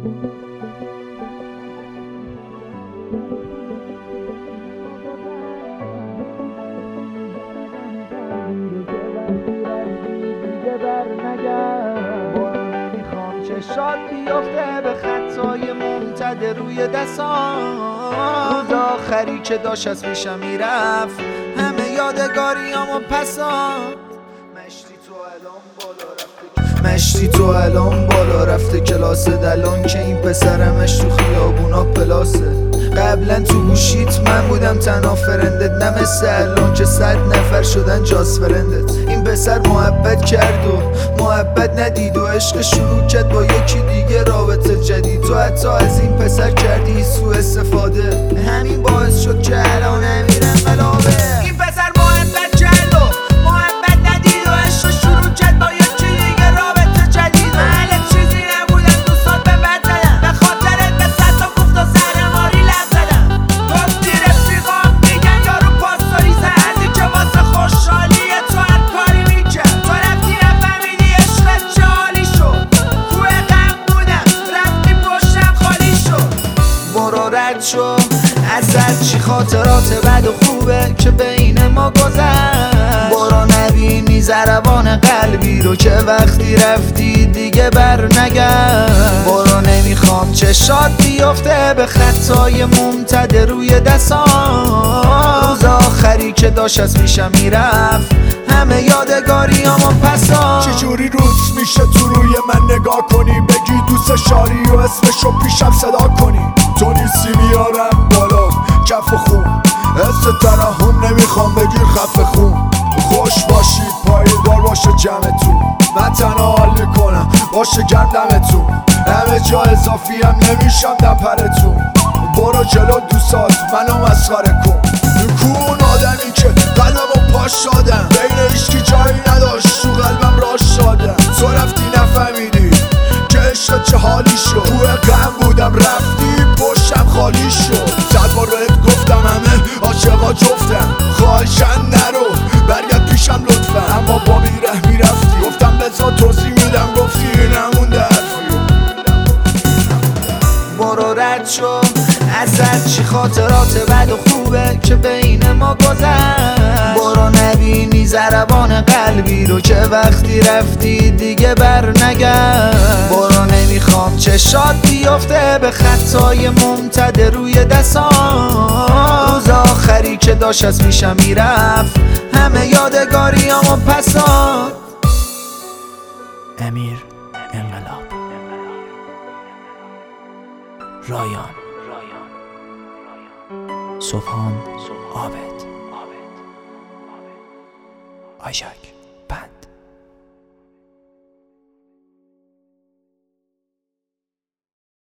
میخوام چشات بیفته به خطای ممتد روی دستان. روز آخری که داشت از پیشم میرفت همه یادگاریامو پسان. مشتی تو الان بالا رفته کلاس دلان که این پسرمش تو خیابونا پلاسه. قبلا تو گوشیت من بودم تنها فرندت، نه مثل الان که 100 نفر شدن جاز فرندت. این پسر محبت کرد و محبت ندید و عشق شروع کرد با یکی دیگه رابطه جدید. تو حتی از این پسر کردی سوء استفاده، همین باعث شد که الان نمیرم قلابه. این پسر محبت کرد و محبت ندید و عشق شروع کرد با یکی دیگه رابطه جدید. محل چیزی نبودم دوستات به بد زدم، به خاطرت به صد تا گفت و سرماری لب زدم. گفتی رفیقام میگن یارو پاسداری زردی که واسه خوشحالی تو هر کاری میکرد. تو رفتی نفهمیدی عشقت چه حالی شد، کوه غم بودم رفتی پشتم خالی شد. برو رد شو ازت چی خاطرات بد و خوبه که بین ما گذشت. برو نبینی ضربان قلبی رو که وقتی رفتی دیگه بر نگشت. برو نمیخوام چشات بیفته به خطای ممتد روی دستان. روز آخری که داشت از پیشم میرفت همه یادگاریامو پسان. چجوری روز میشه تو روی من نگاه کنی، بگی دوست شاری و اسمشو پیشم صدا کنی. تو نیستی میارم بالا کف خون، حس ترحم نمیخوام بگیر خفه خون. خوش باشید پایدار باشه جمعتون، من تنها حال میکنم باشه گرم دمتون. همه جا اضافی هم نمیشم در پرتون. برو جلو دوستات منو مسخره کن. کون آدمی که قلبمو پاش شادم، بین عشقی جایی نداشت تو قلبم راش شادم. تو رفتی نفهمیدی که عشق چه حالی شد، کوه غم بودم رفتی پشتم خالی شد. 100 بار بهت گفتم همه عاشقا جفتم، خواهشن نرو برگرد پیشم لطفا. اما با بیرحمی رفتی، گفتم بذار توضیح میدم گفتی نمونده حرفی. برو رد شو ازت چی خاطرات بد و خوبه که بین ما گذشت. برو نبینی ضربان قلبی رو که وقتی رفتی دیگه بر نگشت. برو نمیخوام چشات بیفته به خطای ممتد روی دستان. روز آخری که داشت از پیشم میرفت همه یادگاریامو پسان. امیر انقلاب، رایان، سبحان، عابد، آیشک.